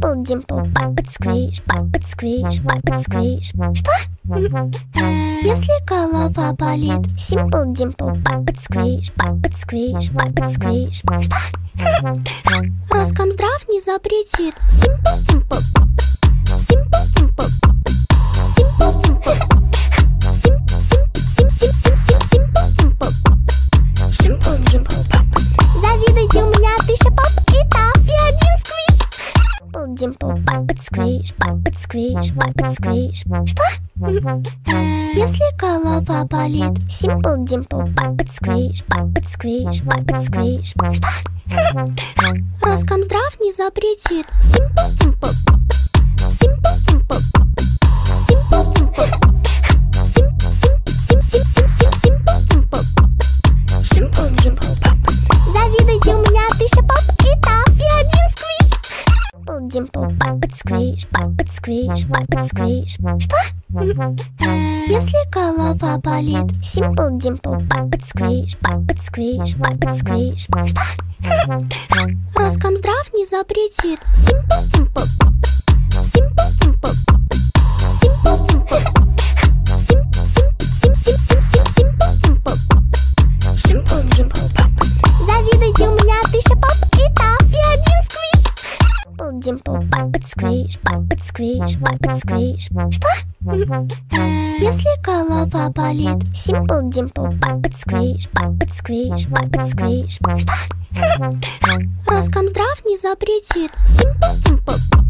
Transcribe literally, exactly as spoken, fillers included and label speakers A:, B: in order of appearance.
A: Simple Dimple, Puppet Squish, Puppet Squish, Puppet Squish. Что?
B: Если голова болит.
A: Simple Dimple, Puppet Squish, Puppet Squish, Puppet Squish. Что?
B: Роскомздрав не запретит.
A: Simple Dimple, Simple Dimple, Simple Dimple, Sim Sim Sim Sim Sim Sim Simple Dimple, Simple Dimple Pop. Завидуйте, у меня тысяча поп и тап и один сквиш. Simple Dimple, Puppet Squish, Puppet Squish, Puppet Squish. Что?
B: Если голова болит.
A: Simple Dimple, Puppet Squish, Puppet Squish, Puppet Squish. Что?
B: Роскомздрав не запретит.
A: Simple Dimple, Simple Dimple, Simple Dimple, Sim Sim Sim Sim Sim Sim Simple Dimple, Simple Dimple Pop. Завидуйте, у меня тысяча поп и тап и один сквиш. Simple Dimple, Puppet Squish, Puppet Squish, Puppet Squish. Что?
B: Если голова болит.
A: Simple Dimple, Puppet Squish, Puppet Squish, Puppet Squish. Что?
B: Роскомздрав не запретит.
A: Simple Dimple, Simple Dimple, Simple Dimple, Sim Sim Sim Sim Sim Sim Simple Dimple, Simple Dimple Pop. Завидуйте, у меня тысяча поп и тап и один сквиш. Simple Dimple, Puppet Squish, Puppet Squish, Puppet Squish. Что?
B: Если голова болит.
A: Simple Dimple, Puppet Squish, Puppet Squish, Puppet Squish. Что?
B: Роскомздрав не запретит.
A: Simple Dimple,